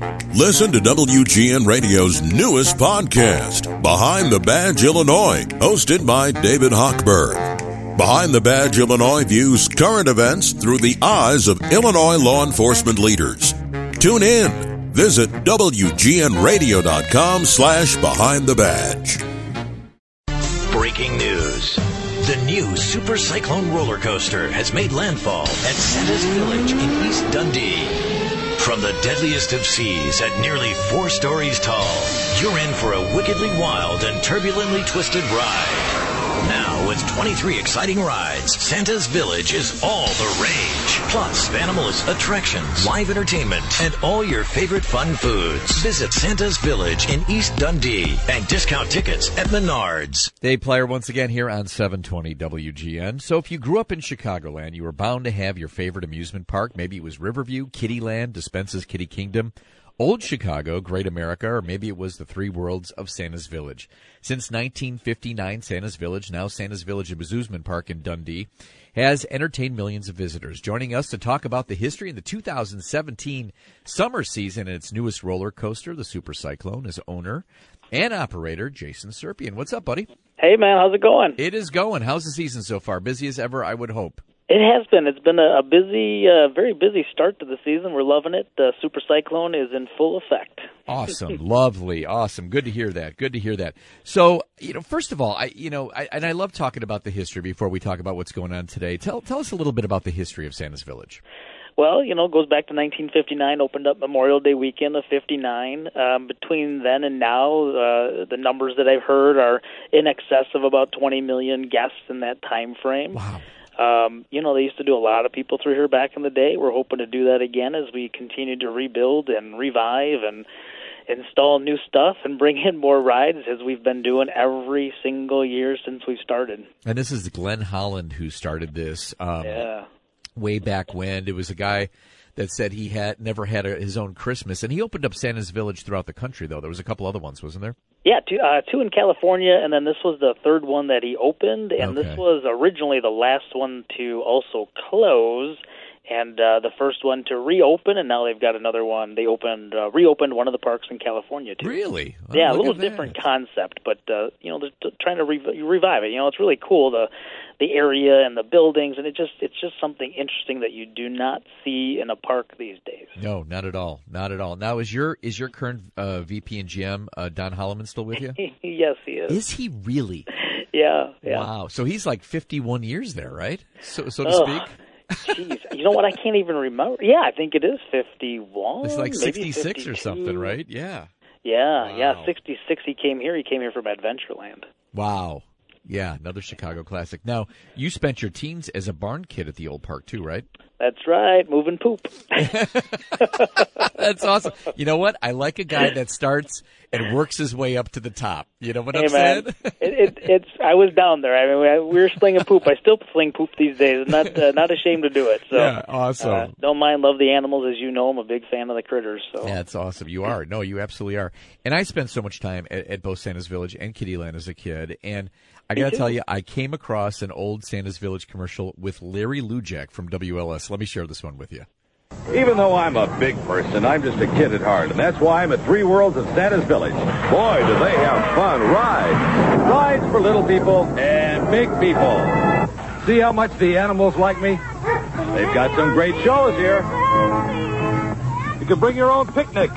Listen to WGN Radio's newest podcast, Behind the Badge Illinois, hosted by David Hochberg. Behind the Badge Illinois views current events through the eyes of Illinois law enforcement leaders. Tune in. Visit WGNRadio.com/Behind the Badge. Breaking news. The new Super Cyclone roller coaster has made landfall at Santa's Village in East Dundee. From the deadliest of seas at nearly 4 stories tall, you're in for a wickedly wild and turbulently twisted ride. Now, with 23 exciting rides, Santa's Village is all the rage. Plus, animals, attractions, live entertainment, and all your favorite fun foods. Visit Santa's Village in East Dundee and discount tickets at Menards. Dave Player once again here on 720 WGN. So if you grew up in Chicagoland, you were bound to have your favorite amusement park. Maybe it was Riverview, Kittyland, Dispensa's Kitty Kingdom, Old Chicago, Great America, or maybe it was the Three Worlds of Santa's Village. Since 1959, Santa's Village, now Santa's Village Amusement Park in Dundee, has entertained millions of visitors. Joining us to talk about the history in the 2017 summer season and its newest roller coaster, the Super Cyclone, is owner and operator Jason Serpian. What's up, buddy? Hey, man, how's it going? It is going. How's the season so far? Busy as ever, I would hope. It has been. It's been a busy, very busy start to the season. We're loving it. The Super Cyclone is in full effect. Awesome. Lovely. Awesome. Good to hear that. Good to hear that. So, first of all, I love talking about the history before we talk about what's going on today. Tell us a little bit about the history of Santa's Village. Well, it goes back to 1959, opened up Memorial Day weekend of 59. Between then and now, the numbers that I've heard are in excess of about 20 million guests in that time frame. Wow. They used to do a lot of people through here back in the day. We're hoping to do that again as we continue to rebuild and revive and install new stuff and bring in more rides as we've been doing every single year since we started. And this is Glenn Holland who started this Yeah. way back when. It was a guy that said he had never had his own Christmas, and he opened up Santa's Village throughout the country, though. There was a couple other ones, wasn't there? Yeah, two in California, and then this was the third one that he opened, and Okay. This was originally the last one to also close, and the first one to reopen, and now they've got another one. They reopened one of the parks in California, too. Really? Oh, Yeah, a look little at that. different concept, but, they're trying to revive it. It's really cool, the area and the buildings, and it's just something interesting that you do not see in a park these days. No, not at all. Not at all. Now, is your current VP and GM, Don Holloman, still with you? Yes, he is. Is he really? Yeah. Wow. So he's like 51 years there, right? So to Ugh. speak? Jeez, you know what? I can't even remember. Yeah, I think it is 51. It's like maybe 66 or 52. something, right? Yeah. Yeah, Wow. 66. He came here from Adventureland. Wow. Yeah, another Chicago classic. Now, you spent your teens as a barn kid at the old park, too, right? That's right, moving poop. That's awesome. You know what? I like a guy that starts and works his way up to the top. You know what I'm saying? It's. I was down there. I mean, we were slinging poop. I still sling poop these days. I'm not ashamed to do it. So, Yeah, awesome. Don't mind, love the animals, as you know. I'm a big fan of the critters. So. Yeah, that's awesome. You are. No, you absolutely are. And I spent so much time at both Santa's Village and Kittyland as a kid. And I got to tell you, I came across an old Santa's Village commercial with Larry Lujak from WLS. Let me share this one with you. Even though I'm a big person, I'm just a kid at heart, and that's why I'm at Three Worlds of Santa's Village. Boy, do they have fun rides. Rides for little people and big people. See how much the animals like me? They've got some great shows here. You can bring your own picnic.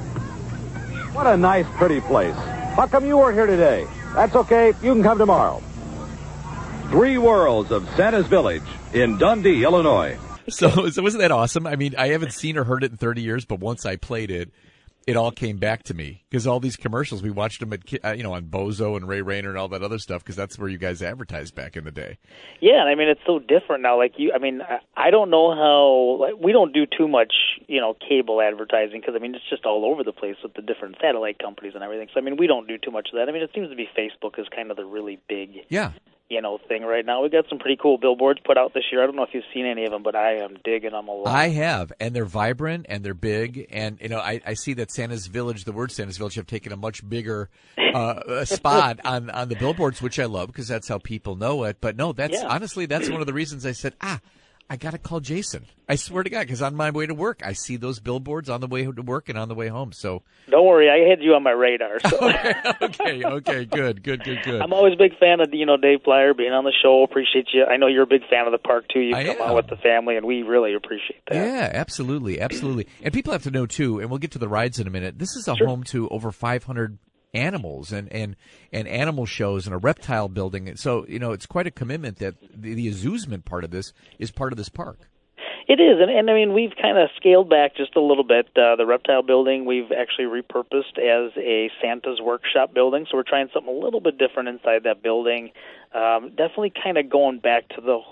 What a nice, pretty place. How come you weren't here today? That's okay. You can come tomorrow. Three Worlds of Santa's Village in Dundee, Illinois. So wasn't that awesome? I mean, I haven't seen or heard it in 30 years, but once I played it, it all came back to me because all these commercials, we watched them at, on Bozo and Ray Rayner and all that other stuff because that's where you guys advertised back in the day. Yeah, I mean, it's so different now. I don't know how, we don't do too much, cable advertising because, it's just all over the place with the different satellite companies and everything. So, we don't do too much of that. It seems to be Facebook is kind of the really big, Yeah. Thing right now. We got some pretty cool billboards put out this year. I don't know if you've seen any of them, but I am digging them a lot. I have, and they're vibrant and they're big. And I see that Santa's Village, the word Santa's Village, have taken a much bigger spot on the billboards, which I love because that's how people know it. But no, honestly, that's one of the reasons I said, I got to call Jason. I swear to God, because on my way to work, I see those billboards on the way to work and on the way home. So don't worry, I had you on my radar. So. Okay, good. I'm always a big fan of Dave Plyer being on the show. Appreciate you. I know you're a big fan of the park too. You come out with the family, and we really appreciate that. Yeah, absolutely. And people have to know too. And we'll get to the rides in a minute. This is a home to over 500 animals and animal shows and a reptile building. So, it's quite a commitment that the amusement part of this is part of this park. It is, and I mean, we've kind of scaled back just a little bit. The reptile building we've actually repurposed as a Santa's workshop building, so we're trying something a little bit different inside that building. Definitely kind of going back to the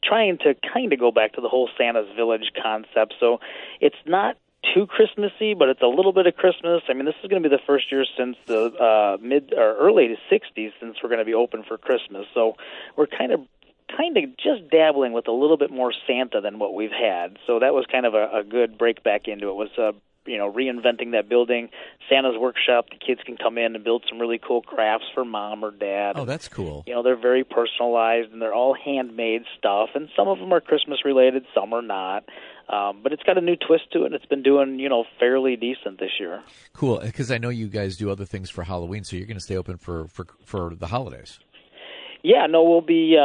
whole Santa's Village concept. So it's not too Christmassy, but it's a little bit of Christmas. I mean, this is going to be the first year since the mid or early to 60s since we're going to be open for Christmas. So we're kind of just dabbling with a little bit more Santa than what we've had. So that was kind of a good break back into it. Was reinventing that building, Santa's workshop. The kids can come in and build some really cool crafts for mom or dad. Oh, that's cool. They're very personalized, and they're all handmade stuff, and some of them are Christmas related, some are not. But it's got a new twist to it, and it's been doing, fairly decent this year. Cool, because I know you guys do other things for Halloween, so you're going to stay open for the holidays. Yeah, no, we'll be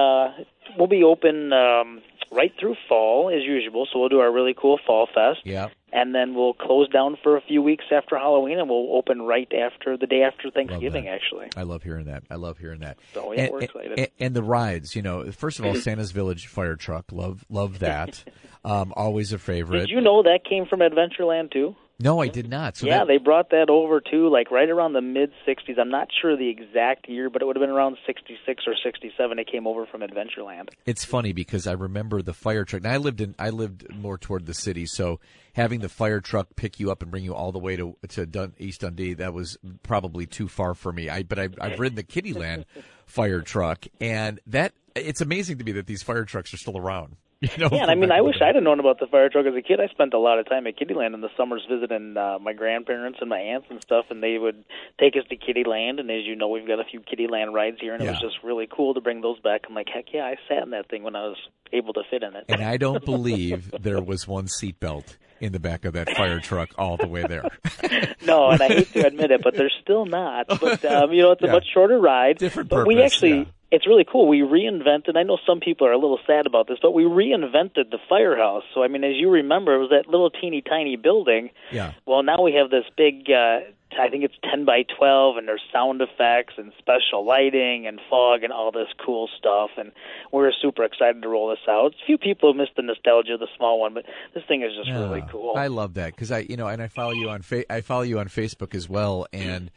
open right through fall as usual. So we'll do our really cool Fall Fest. Yeah. And then we'll close down for a few weeks after Halloween, and we'll open right after the day after Thanksgiving, actually. I love hearing that. So, yeah, we're excited. And the rides, first of all, Santa's Village fire truck, love that. Always a favorite. Did you know that came from Adventureland, too? No, I did not. So they brought that over, too, right around the mid-'60s. I'm not sure the exact year, but it would have been around 66 or 67 it came over from Adventureland. It's funny because I remember the fire truck. Now, I lived more toward the city, so having the fire truck pick you up and bring you all the way to East Dundee, that was probably too far for me. But I've ridden the Kittyland fire truck, and it's amazing to me that these fire trucks are still around. Yeah, and I mean, I wish I'd have known about the fire truck as a kid. I spent a lot of time at Kittyland in the summers visiting my grandparents and my aunts and stuff, and they would take us to Kittyland, and as you know, we've got a few Kittyland rides here, and it was just really cool to bring those back. I'm like, heck yeah, I sat in that thing when I was able to fit in it. And I don't believe there was one seatbelt in the back of that fire truck all the way there. No, and I hate to admit it, but there's still not. But, it's a much shorter ride. Different purpose. But we actually... Yeah. It's really cool. We reinvented, I know some people are a little sad about this, but we reinvented the firehouse. So, I mean, as you remember, it was that little teeny tiny building. Yeah. Well, now we have this big, I think it's 10 by 12, and there's sound effects and special lighting and fog and all this cool stuff. And we're super excited to roll this out. A few people have missed the nostalgia of the small one, but this thing is just really cool. I love that because I follow you on Facebook as well, and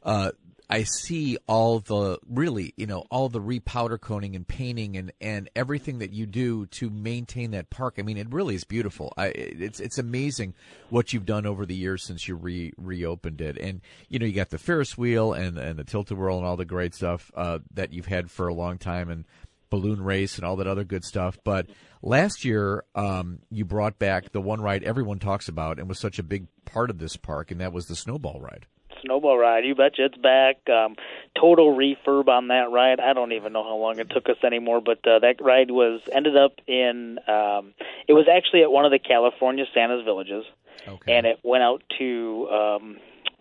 I see all the repowder coating and painting and everything that you do to maintain that park. I mean, it really is beautiful. It's amazing what you've done over the years since you reopened it. And, you got the Ferris wheel and the Tilt-A-Whirl and all the great stuff that you've had for a long time, and balloon race and all that other good stuff. But last year, you brought back the one ride everyone talks about and was such a big part of this park, and that was the snowball ride. Snowball ride, you betcha, it's back. Total refurb on that ride. I don't even know how long it took us anymore, but that ride ended up in. It was actually at one of the California Santa's Villages, and it went out to.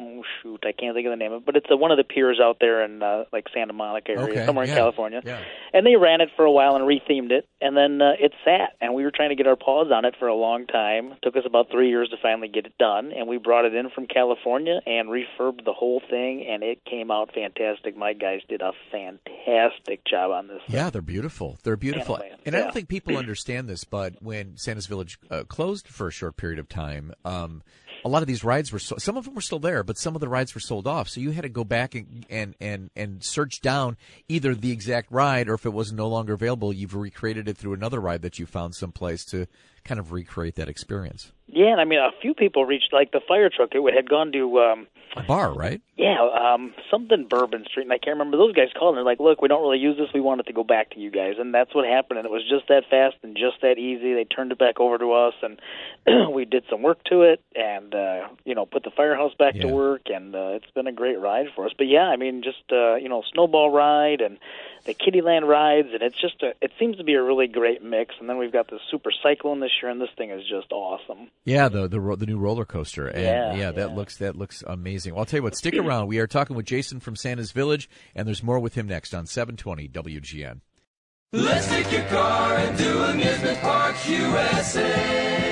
I can't think of the name of it, but it's one of the piers out there in Santa Monica area, somewhere in California. Yeah. And they ran it for a while and rethemed it, and then it sat, and we were trying to get our paws on it for a long time. It took us about 3 years to finally get it done, and we brought it in from California and refurbed the whole thing, and it came out fantastic. My guys did a fantastic job on this thing. Yeah, they're beautiful. They're beautiful. And I don't think people understand this, but when Santa's Village closed for a short period of time, a lot of these rides were some of them were still there, but some of the rides were sold off. So you had to go back and search down either the exact ride, or if it was no longer available, you've recreated it through another ride that you found someplace to kind of recreate that experience. Yeah, and I mean, a few people reached, like the fire truck, it had gone to... a bar, right? Yeah, something Bourbon Street, and I can't remember. Those guys called, and they're like, look, we don't really use this. We want it to go back to you guys. And that's what happened, and it was just that fast and just that easy. They turned it back over to us, and we did some work to it and, put the firehouse back to work, and it's been a great ride for us. But, yeah, I mean, just, snowball ride and the Kittyland rides, and it's just it seems to be a really great mix. And then we've got the Super Cyclone this year, and this thing is just awesome. Yeah, the new roller coaster, and that looks amazing. Well, I'll tell you what, stick around. We are talking with Jason from Santa's Village, and there's more with him next on 720 WGN. Let's take your car and do Amusement Parks USA.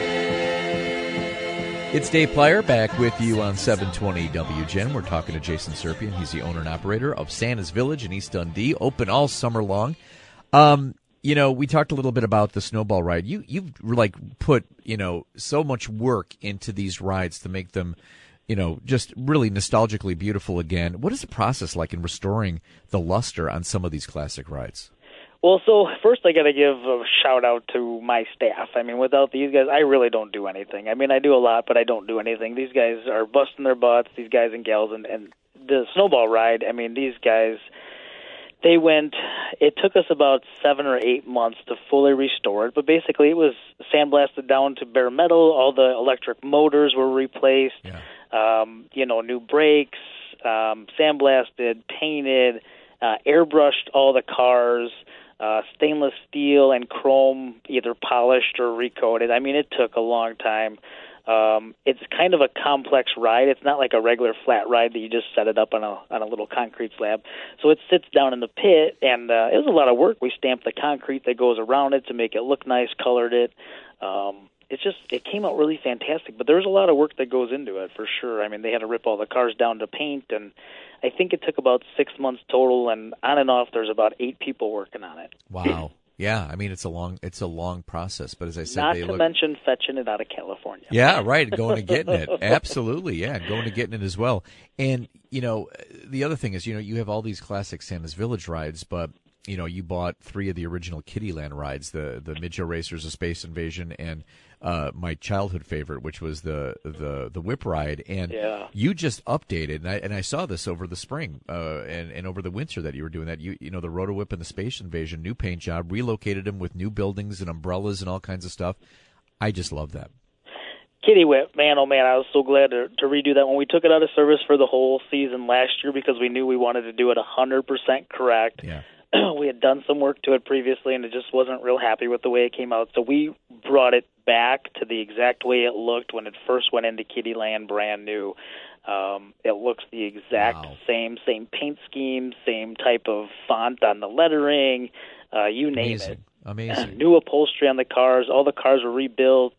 It's Dave Plyer back with you on 720 WGN. We're talking to Jason Serpian. He's the owner and operator of Santa's Village in East Dundee, open all summer long. We talked a little bit about the snowball ride. You've put, so much work into these rides to make them, just really nostalgically beautiful again. What is the process like in restoring the luster on some of these classic rides? Well, so first I got to give a shout-out to my staff. I mean, without these guys, I really don't do anything. I mean, I do a lot, but I don't do anything. These guys are busting their butts, these guys and gals, and the snowball ride, I mean, these guys, it took us about 7 or 8 months to fully restore it, but basically it was sandblasted down to bare metal, all the electric motors were replaced, new brakes, sandblasted, painted, airbrushed all the cars, stainless steel and chrome either polished or recoated. I mean, it took a long time. It's kind of a complex ride. It's not like a regular flat ride that you just set it up on a little concrete slab. So it sits down in the pit, and it was a lot of work. We stamped the concrete that goes around it to make it look nice, colored it. It came out really fantastic, but there's a lot of work that goes into it for sure. I mean, they had to rip all the cars down to paint, and I think it took about 6 months total, and on and off there's about 8 people working on it. Wow. Yeah, I mean, it's a long process, but as I said, not to mention fetching it out of California. Yeah, right, going and getting it. Absolutely, yeah, going and getting it as well. And, the other thing is, you have all these classic Santa's Village rides, but, you bought 3 of the original Kittyland rides, the Mid-Show Racers, A Space Invasion, and my childhood favorite, which was the Whip Ride, and you just updated, and I saw this over the spring and over the winter that you were doing that. The Roto Whip and the Space Invasion, new paint job, relocated them with new buildings and umbrellas and all kinds of stuff. I just love that. Kitty Whip, man, oh man, I was so glad to redo that when we took it out of service for the whole season last year because we knew we wanted to do it 100% correct. Yeah. We had done some work to it previously, and it just wasn't real happy with the way it came out. So we brought it back to the exact way it looked when it first went into Kittyland brand new. It looks the exact same paint scheme, same type of font on the lettering, you name it. Amazing. New upholstery on the cars. All the cars were rebuilt.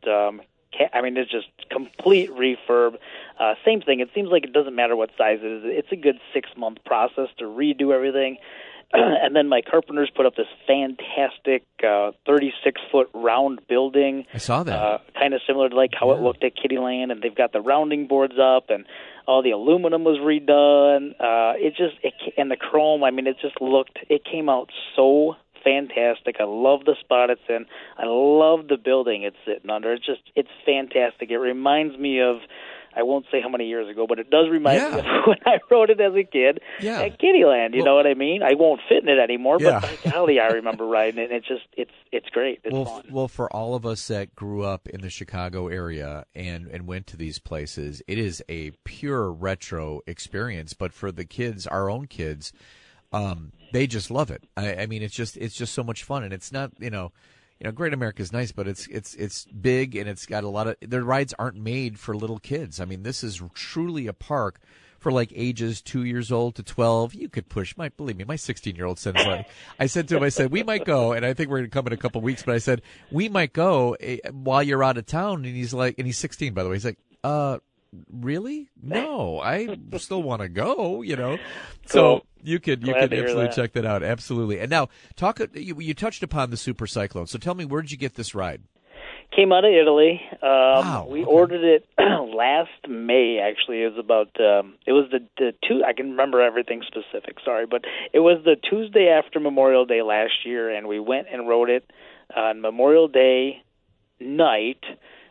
It's just complete refurb. Same thing. It seems like it doesn't matter what size it is. It's a good 6-month process to redo everything. And then my carpenters put up this fantastic 36-foot round building. I saw that. Kind of similar to like how it looked at Kittyland, and they've got the rounding boards up, and all the aluminum was redone. And the chrome. I mean, it came out so fantastic. I love the spot it's in. I love the building it's sitting under. It's fantastic. It reminds me of, I won't say how many years ago, but it does remind me of when I rode it as a kid at Kittyland. You know what I mean? I won't fit in it anymore, but by golly, I remember riding it. And it's great. It's fun. Well, for all of us that grew up in the Chicago area and went to these places, it is a pure retro experience. But for the kids, our own kids, they just love it. I mean, it's just so much fun, and it's not, Great America's nice, but it's big, and it's got a lot of, the rides aren't made for little kids. I mean, this is truly a park for like ages 2 years old to 12. You could push, believe me, my 16-year-old said, I said to him, we might go, and I think we're going to come in a couple of weeks, but I said, we might go while you're out of town, and he's 16, by the way. He's like, really? No, I still want to go, So you could absolutely check that out. Absolutely. And now, you touched upon the Super Cyclone. So tell me, where did you get this ride? Came out of Italy. We okay. ordered it last May, actually. It was about, it was the two, I can remember everything specific, sorry, but it was the Tuesday after Memorial Day last year, and we went and rode it on Memorial Day night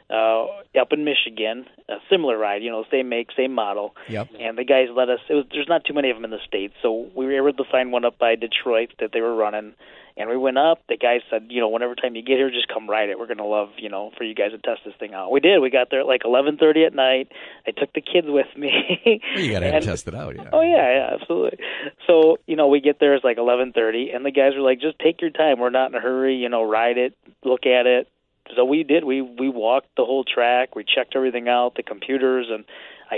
up in Michigan, a similar ride, same make, same model. Yep. And the guys let us, there's not too many of them in the States, so we were able to find one up by Detroit that they were running. And we went up. The guy said, whenever time you get here, just come ride it. We're going to love, for you guys to test this thing out. We did. We got there at like 11:30 at night. I took the kids with me. Well, you got to test it out, yeah. Oh, yeah, absolutely. So, we get there, it's like 11:30, and the guys were like, just take your time. We're not in a hurry, ride it, look at it. So we did. We walked the whole track. We checked everything out, the computers, and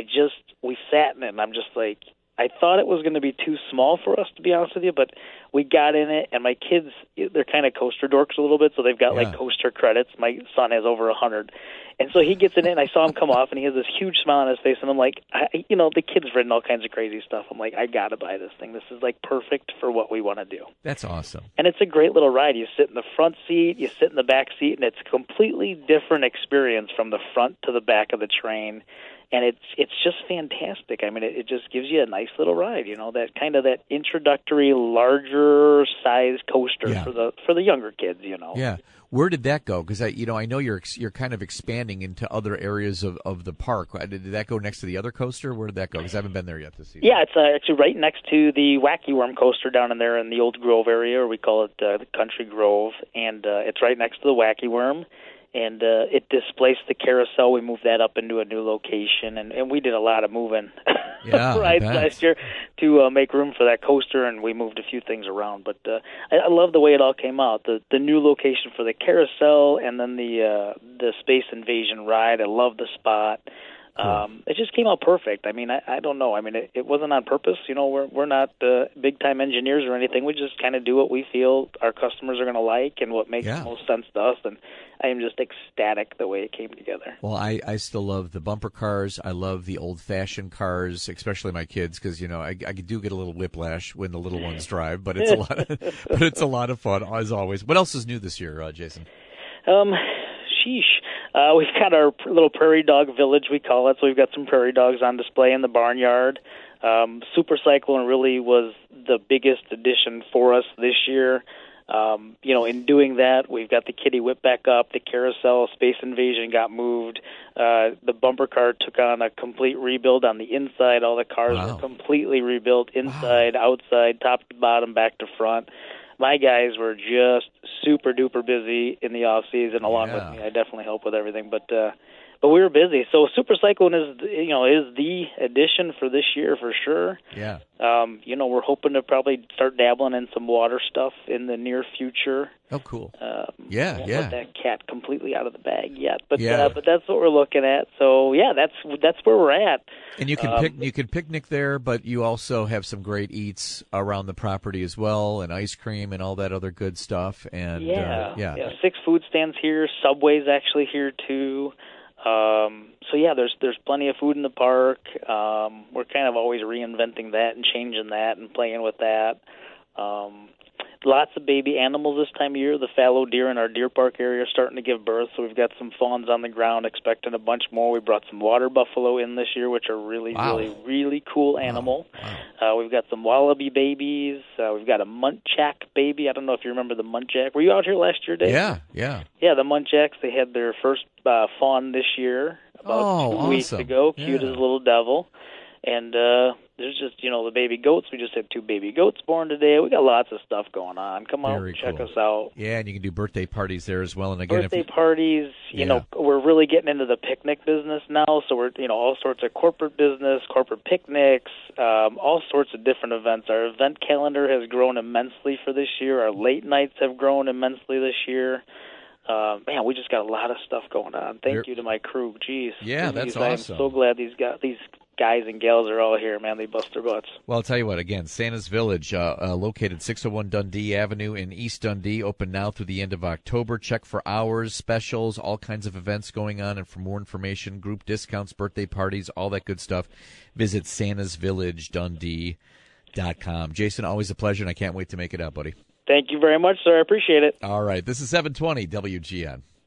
we sat in it, and I'm just like, I thought it was going to be too small for us, to be honest with you, but we got in it, and my kids, they're kind of coaster dorks a little bit, so they've got like coaster credits. My son has over 100. And so he gets in it, and I saw him come off, and he has this huge smile on his face, and I'm like, the kid's ridden all kinds of crazy stuff. I'm like, I got to buy this thing. This is like perfect for what we want to do. That's awesome. And it's a great little ride. You sit in the front seat, you sit in the back seat, and it's a completely different experience from the front to the back of the train. And it's just fantastic. I mean, it just gives you a nice little ride, that kind of that introductory, larger size coaster for the younger kids, Yeah. Where did that go? Because I know you're kind of expanding into other areas of the park. Did that go next to the other coaster? Where did that go? Because I haven't been there yet this season. Yeah, it's actually right next to the Wacky Worm coaster down in there in the Old Grove area, or we call it the Country Grove, and it's right next to the Wacky Worm. And it displaced the carousel. We moved that up into a new location, and we did a lot of moving rides last year to make room for that coaster, and we moved a few things around. But I love the way it all came out. The new location for the carousel, and then the Space Invasion ride. I love the spot. It just came out perfect. I mean, I don't know. I mean, it wasn't on purpose. We're not big-time engineers or anything. We just kind of do what we feel our customers are going to like and what makes the most sense to us. And I am just ecstatic the way it came together. Well, I still love the bumper cars. I love the old-fashioned cars, especially my kids, because I do get a little whiplash when the little ones drive. But it's a lot of fun as always. What else is new this year, Jason? We've got our little prairie dog village, we call it. So we've got some prairie dogs on display in the barnyard. Super Cyclone really was the biggest addition for us this year. In doing that, we've got the Kitty Whip back up, the carousel, Space Invasion got moved. The bumper car took on a complete rebuild on the inside. All the cars were completely rebuilt inside, outside, top to bottom, back to front. My guys were just super duper busy in the off season, along with me. I definitely help with everything, but we were busy. So Super Cyclone is the addition for this year for sure. Yeah. We're hoping to probably start dabbling in some water stuff in the near future. Oh, cool. Let that cat completely out of the bag yet, but that's what we're looking at. So that's where we're at. And you can picnic there, but you also have some great eats around the property as well, and ice cream and all that other good stuff. And 6 food stands here. Subway's actually here too. There's plenty of food in the park. We're kind of always reinventing that and changing that and playing with that. Lots of baby animals this time of year. The fallow deer in our deer park area are starting to give birth, so we've got some fawns on the ground, expecting a bunch more. We brought some water buffalo in this year, which are really, really, really cool animal. Wow. We've got some wallaby babies. We've got a muntjac baby. I don't know if you remember the muntjac. Were you out here last year, Dave? Yeah. Yeah, the muntjacs, they had their first fawn this year about 2 weeks ago. Cute as a little devil. And there's just, the baby goats. We just had 2 baby goats born today. We got lots of stuff going on. Come out and check us out. Yeah, and you can do birthday parties there as well. And again, birthday parties, we're really getting into the picnic business now. So we're, all sorts of corporate business, corporate picnics, all sorts of different events. Our event calendar has grown immensely for this year. Our late nights have grown immensely this year. We just got a lot of stuff going on. Thank you to my crew. Jeez. Yeah, that's awesome. I'm so glad these guys and gals are all here, man. They bust their butts. Well, I'll tell you what, again, Santa's Village, located 601 Dundee Avenue in East Dundee, open now through the end of October. Check for hours, specials, all kinds of events going on. And for more information, group discounts, birthday parties, all that good stuff, visit santasvillagedundee.com. Jason, always a pleasure, and I can't wait to make it out, buddy. Thank you very much, sir. I appreciate it. All right. This is 720 WGN.